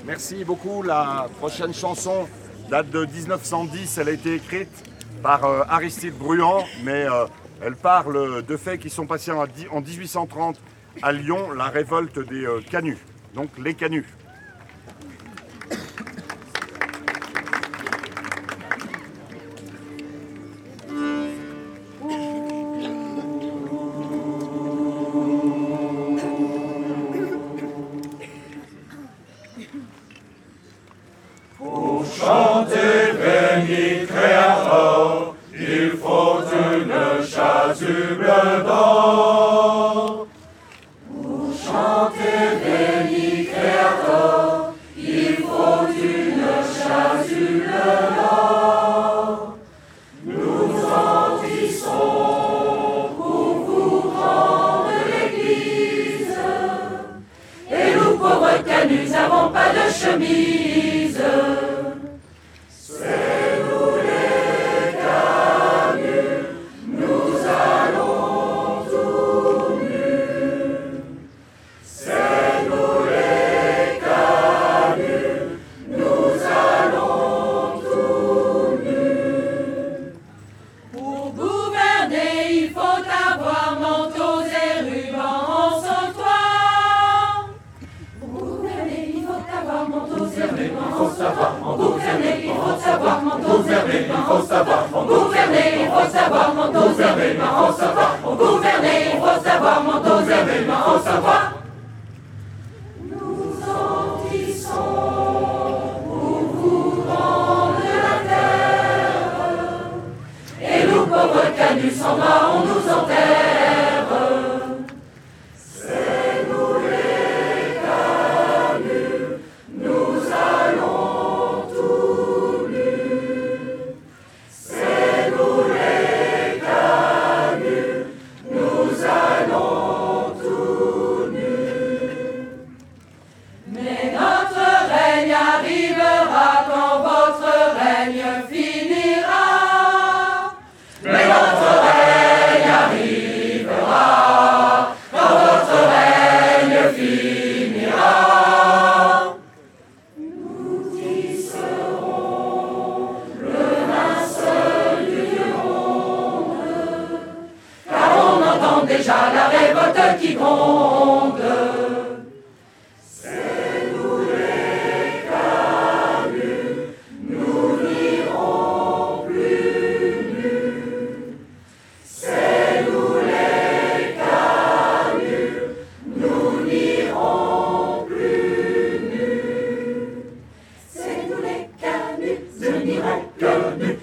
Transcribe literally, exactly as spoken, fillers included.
Merci beaucoup. La prochaine chanson date de mille neuf cent dix. Elle a été écrite par euh, Aristide Bruand, mais euh, elle parle de faits qui sont passés en, en mille huit cent trente à Lyon, la révolte des euh, canuts, donc les canuts. Pour chanter Béni Créateur, il faut une chasuble d'or. Pour chanter Béni Créateur, il faut une chasuble d'or. Nous sentissons pour vous rendre l'église, et nous pauvres canuts n'avons pas de chemise. C'est nous les canuts, nous allons tout nus. C'est nous les canuts, nous allons tout nus. Pour gouverner, il faut avoir manteaux et rubans en son toit. Pour gouverner, il faut avoir manteaux et rubans en son toit. Pour gouverner, il faut savoir manteaux et rubans en son toit. Pour gouverner, il faut savoir manteaux et rubans en son toit. Pour gouverner, il faut savoir manteaux et rubans en son toit. Nous sentissons pour vous rendre la terre, Et nous, pauvres canuts sans bras, on nous enterre. c'est nous les canuts, nous allons tout nus. C'est nous les canuts, nous allons tout nus. Mais notre règne arrivera quand votre règne finira. Mais notre règne arrivera, quand votre règne finira. Nous tisserons le linceul du monde, Car on entend déjà la révolte qui gronde. c'est nous les canuts, nous n'irons plus nus. C'est nous les canuts, nous n'irons plus nus. C'est nous les canuts, Nous n'irons que nus.